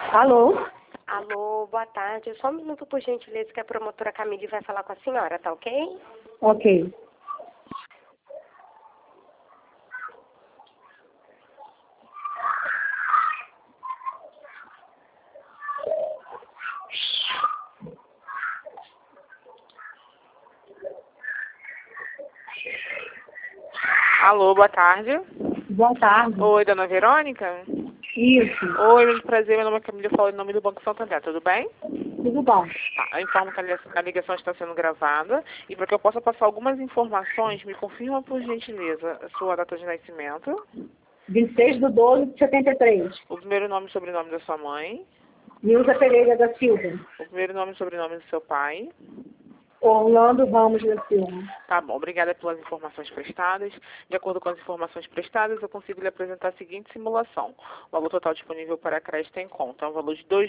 Alô? Alô, boa tarde. Só um minuto, por gentileza, que a promotora Camille vai falar com a senhora, tá ok? Ok. Alô, boa tarde. Boa tarde. Oi, dona Verônica? Isso. Oi, muito prazer, meu nome é Camila, eu falo em nome do Banco Santander, tudo bem? Tudo bom. Tá, eu informo que a ligação está sendo gravada e para que eu possa passar algumas informações, me confirma por gentileza a sua data de nascimento, 26/12/73. o primeiro nome e sobrenome da sua mãe, Nilza Pereira da Silva. o primeiro nome e sobrenome do seu pai. Orlando Ramos da Silva. Tá bom, obrigada pelas informações prestadas. De acordo com as informações prestadas, eu consigo lhe apresentar a seguinte simulação. O valor total disponível para crédito em conta é um valor de R$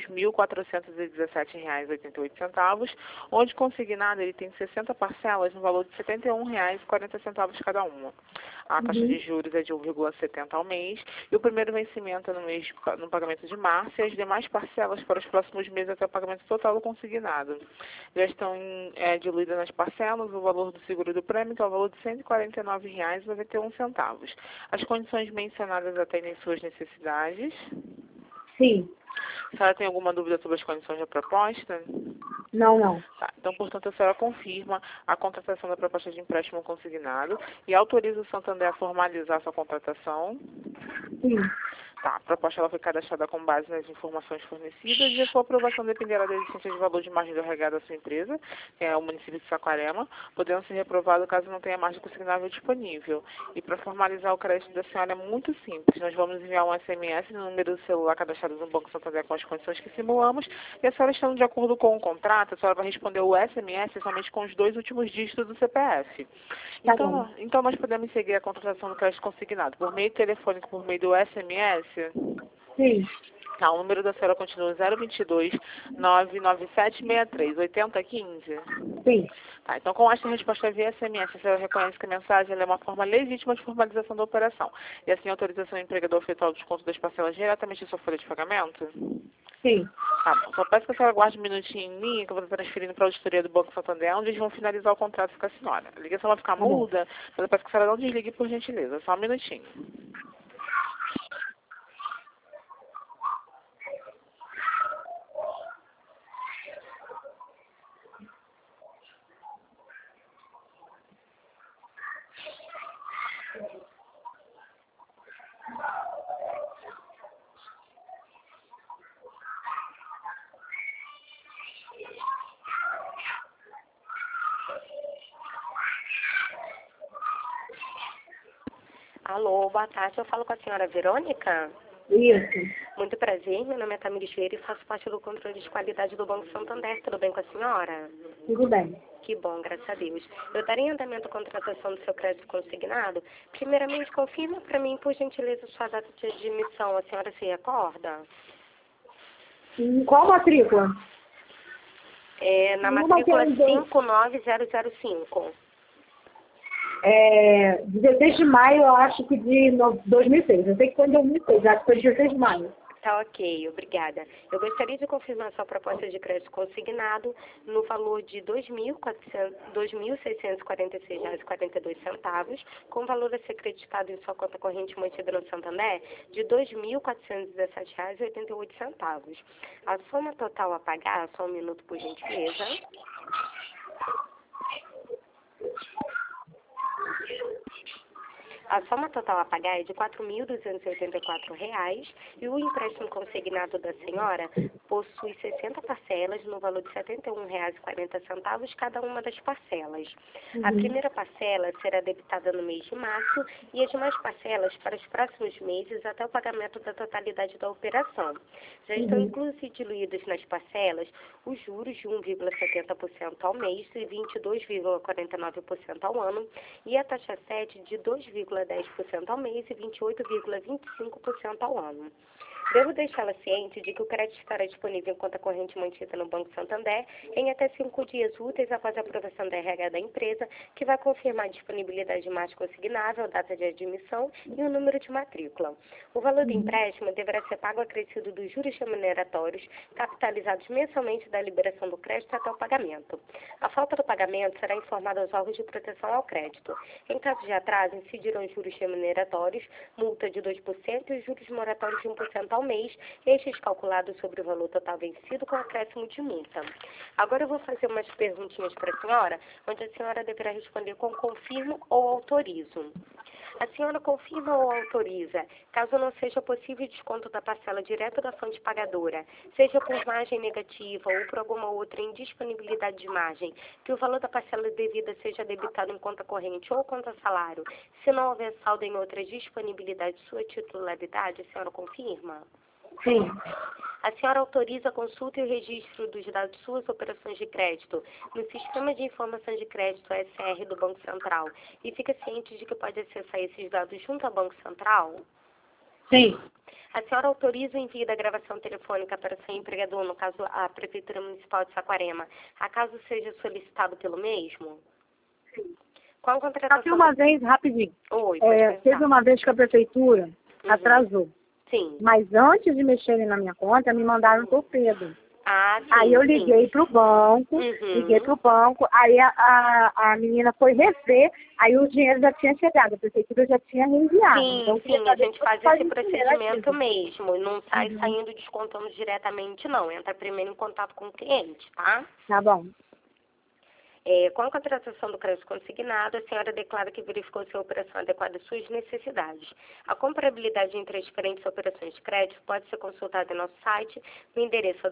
2.417,88, onde consignado ele tem 60 parcelas no valor de R$ 71,40 cada uma. A taxa de juros é de 1,70 ao mês e o primeiro vencimento é no pagamento de março e as demais parcelas para os próximos meses até o pagamento total do consignado. Já estão diluídas nas parcelas o valor do seguro do prêmio, que é o valor de R$ 149,91. As condições mencionadas atendem suas necessidades. Sim. A senhora tem alguma dúvida sobre as condições da proposta? Não. Tá, então, portanto, a senhora confirma a contratação da proposta de empréstimo consignado e autoriza o Santander a formalizar sua contratação. Sim. Tá, a proposta ela foi cadastrada com base nas informações fornecidas e a sua aprovação dependerá da existência de valor de margem de regada da sua empresa, que é o município de Saquarema, podendo ser reprovado caso não tenha margem consignável disponível. E para formalizar o crédito da senhora é muito simples. Nós vamos enviar um SMS no número do celular cadastrado no Banco Santander com as condições que simulamos e a senhora estando de acordo com o contrato, a senhora vai responder o SMS somente com os 2 últimos dígitos do CPF. Tá bom. Então nós podemos seguir a contratação do crédito consignado por meio telefônico, por meio do SMS. Sim. Tá, o número da senhora continua 022 99763 8015. Sim. Tá, então com esta resposta via SMS, a senhora reconhece que a mensagem ela é uma forma legítima de formalização da operação. E assim a autorização do empregador a efetuar o desconto das parcelas diretamente em sua folha de pagamento? Sim. Tá bom, só peço que a senhora guarde um minutinho em linha, que eu vou estar transferindo para a auditoria do Banco Santander, onde eles vão finalizar o contrato com a senhora. A ligação vai ficar muda, mas eu peço que a senhora não desligue por gentileza, só um minutinho. Alô, boa tarde. Eu falo com a senhora Verônica? Isso. Muito prazer. Meu nome é Tamires Vieira e faço parte do controle de qualidade do Banco Santander. Tudo bem com a senhora? Tudo bem. Que bom, graças a Deus. Eu darei andamento à contratação do seu crédito consignado. Primeiramente, confirma para mim, por gentileza, sua data de admissão. A senhora se recorda? Qual matrícula? Na Uma matrícula que é 59005. 16 de maio, eu acho que de 2006. Eu sei que foi em 2006, acho que foi 16 de maio. Tá ok, obrigada. Eu gostaria de confirmar sua proposta de crédito consignado no valor de R$ 2.646,42, com valor a ser creditado em sua conta corrente mantida no Santander de R$ 2.417,88. A soma total a pagar, só um minuto por gentileza. A soma total a pagar é de R$ 4.284 e o empréstimo consignado da senhora possui 60 parcelas no valor de R$ 71,40 cada uma das parcelas. A primeira parcela será debitada no mês de março e as demais parcelas para os próximos meses até o pagamento da totalidade da operação. Já estão inclusos e diluídos nas parcelas os juros de 1,70% ao mês e 22,49% ao ano e a taxa 7 de 2,10% ao mês e 28,25% ao ano. Devo deixá-la ciente de que o crédito estará disponível em conta corrente mantida no Banco Santander em até 5 dias úteis após a aprovação da RH da empresa, que vai confirmar a disponibilidade de margem consignável, data de admissão e o número de matrícula. O valor do empréstimo deverá ser pago acrescido dos juros remuneratórios, capitalizados mensalmente da liberação do crédito até o pagamento. A falta do pagamento será informada aos órgãos de proteção ao crédito. Em caso de atraso, incidirão os juros remuneratórios, multa de 2% e os juros moratórios de 1% ao mês, estes calculados sobre o valor total vencido com acréscimo de multa. Agora eu vou fazer umas perguntinhas para a senhora, onde a senhora deverá responder com confirmo ou autorizo. A senhora confirma ou autoriza, caso não seja possível desconto da parcela direto da fonte pagadora, seja por margem negativa ou por alguma outra indisponibilidade de margem, que o valor da parcela devida seja debitado em conta corrente ou conta salário, se não houver saldo em outra disponibilidade de sua titularidade, a senhora confirma? Sim. A senhora autoriza a consulta e o registro dos dados de suas operações de crédito no Sistema de Informação de Crédito, SR, do Banco Central, e fica ciente de que pode acessar esses dados junto ao Banco Central? Sim. A senhora autoriza o envio da gravação telefônica para seu empregador, no caso a Prefeitura Municipal de Saquarema, acaso seja solicitado pelo mesmo? Sim. Qual a contratação? Até uma vez, rapidinho. Oi, teve uma vez que a Prefeitura atrasou. Sim. Mas antes de mexerem na minha conta, me mandaram um torpedo. Ah, sim, aí eu liguei para o banco, aí a menina foi rever, aí o dinheiro já tinha chegado, a prefeitura já tinha reenviado. Sim, então, sim, a gente faz esse procedimento mesmo. Não sai saindo descontando diretamente, não. Entra primeiro em contato com o cliente, tá? Tá bom. Com a contratação do crédito consignado, a senhora declara que verificou se a operação adequada às suas necessidades. A comparabilidade entre as diferentes operações de crédito pode ser consultada em nosso site, no endereço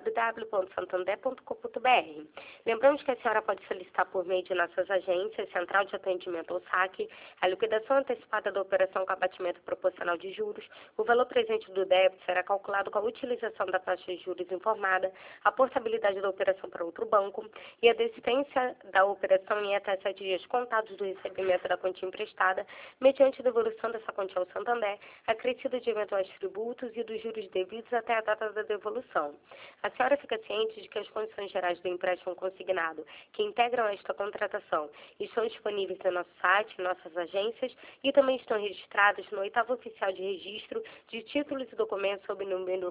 www.santander.com.br. Lembramos que a senhora pode solicitar por meio de nossas agências, Central de Atendimento ou SAC, a liquidação antecipada da operação com abatimento proporcional de juros. O valor presente do débito será calculado com a utilização da taxa de juros informada, a portabilidade da operação para outro banco e a desistência da operação em até 7 dias contados do recebimento da quantia emprestada, mediante devolução dessa quantia ao Santander, acrescido de eventuais tributos e dos juros devidos até a data da devolução. A senhora fica ciente de que as condições gerais do empréstimo consignado, que integram esta contratação, estão disponíveis no nosso site, em nossas agências, e também estão registradas no 8º Oficial de Registro de Títulos e Documentos sob o número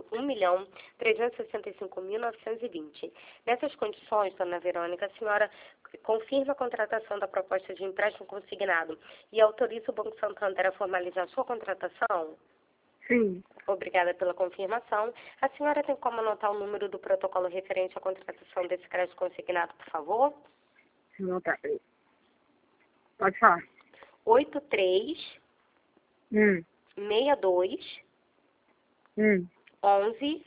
1.365.920. Nessas condições, dona Verônica, a senhora confirma a contratação da proposta de empréstimo consignado e autoriza o Banco Santander a formalizar sua contratação? Sim. Obrigada pela confirmação. A senhora tem como anotar o número do protocolo referente à contratação desse crédito consignado, por favor? Vou anotar. Pode falar. 83 62 11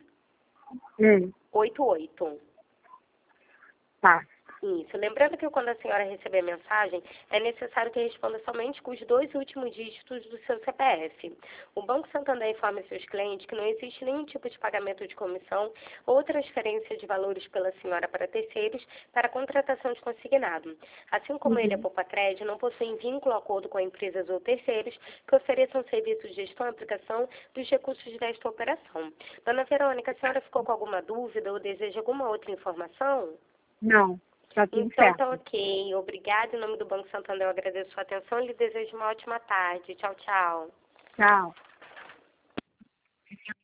88. Tá. Isso. Lembrando que quando a senhora receber a mensagem, é necessário que responda somente com os 2 últimos dígitos do seu CPF. O Banco Santander informa seus clientes que não existe nenhum tipo de pagamento de comissão ou transferência de valores pela senhora para terceiros para a contratação de consignado. Assim como ele é Poupa-Crédito, não possui vínculo ou acordo com empresas ou terceiros que ofereçam serviços de gestão e aplicação dos recursos desta operação. Dona Verônica, a senhora ficou com alguma dúvida ou deseja alguma outra informação? Não. Tá tudo Então, certo. tá ok. Obrigada. Em nome do Banco Santander, eu agradeço a sua atenção e lhe desejo uma ótima tarde. Tchau, tchau. Tchau.